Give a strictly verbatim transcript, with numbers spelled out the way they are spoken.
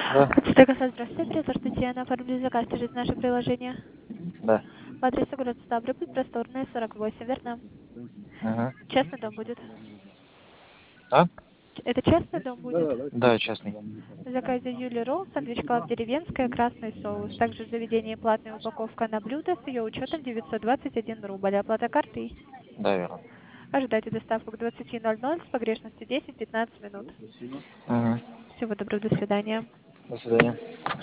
Да. Стекоса, здравствуйте, оператор Татьяна. Оформили заказ через наше приложение. Да. По адресу город Ставрополь, Просторная, сорок восемь, верно? Ага. Частный дом будет. А? Это частный дом будет? Да, частный. В заказе Юли Ролл, сэндвич клаб деревенская, красный соус. Также в заведении платная упаковка на блюдо с ее учетом девятьсот двадцать один рубль. Оплата картой. Да, верно. Ожидайте доставку к двадцати ноль-ноль с погрешностью десять-пятнадцать минут. Ага. Всего доброго, до свидания. До свидания.